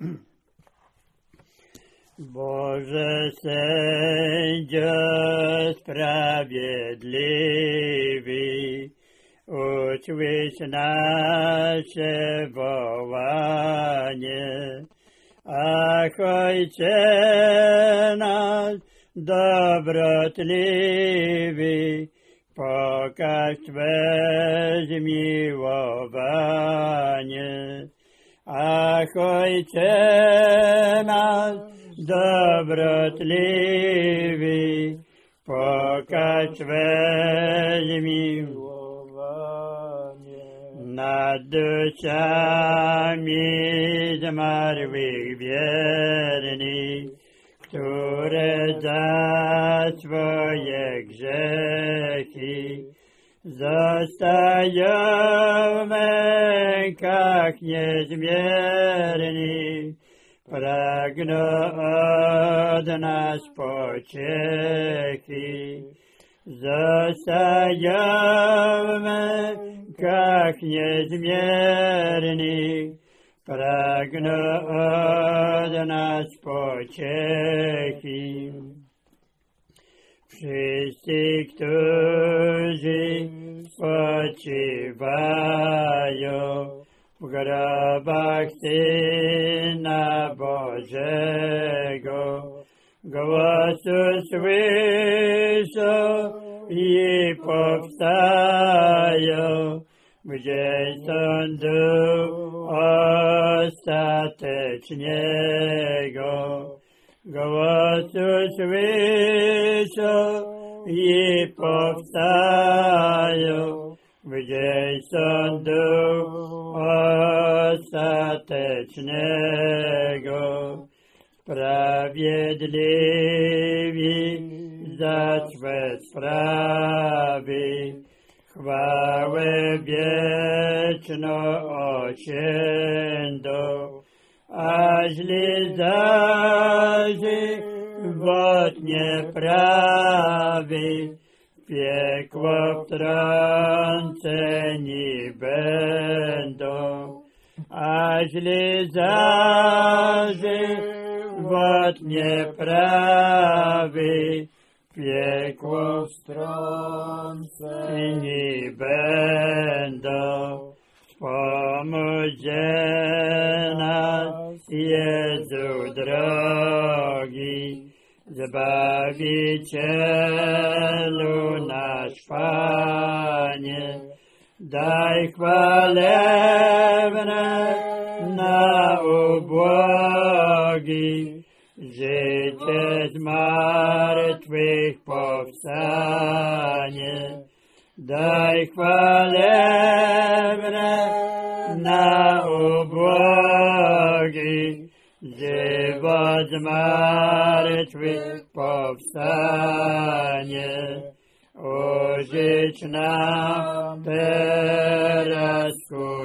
Boże sędzio sprawiedliwy, usłysz nasze wołanie. Ach, Ojcze nasz dobrotliwy, pokaż Twe zmiłowanie. Ach, Ojcze nasz dobrotliwy, pokaż Twe zmiłowanie. Nad duszami zmarłych wiernych, które za swoje grzechy zostają w mękach niezmiernych, pragną od nas pociechy. Zostają w mękach niezmiernych, pragną od nas pociechy. Wszyscy, którzy spoczywają w grobach Syna Bożego, głosu słyszą i powstają w dzień sądu ostatecznego. Głosu słyszą i powstają w dzień sądu ostatecznego. Sprawiedliwi za swe sprawy chwałę wieczną osiądą, a źli zaży wod nieprawy piekło wtrąceni będą. A źli zaży wod nieprawy piekło wtrąceni będą. Wspomóżcie nas, Jezu drogi, Zbawicielu nasz Panie. Daj chwalebne na ubłogi, życie z martwych powstanie. Daj chwalebne na ubłogi, żywot z martwych powstanie. Użycz nam teraz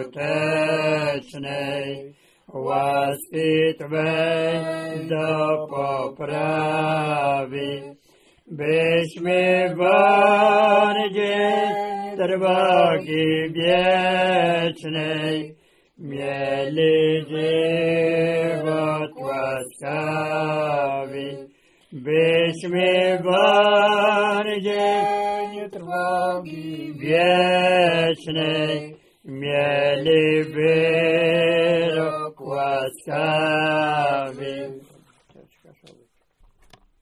skutecznej łaski Twej do poprawy, byśmy bardziej trwogi wiecznej mieli żywot łaskawy, byśmy bardziej trwogi wiecznej mieli wyrok łaskawy.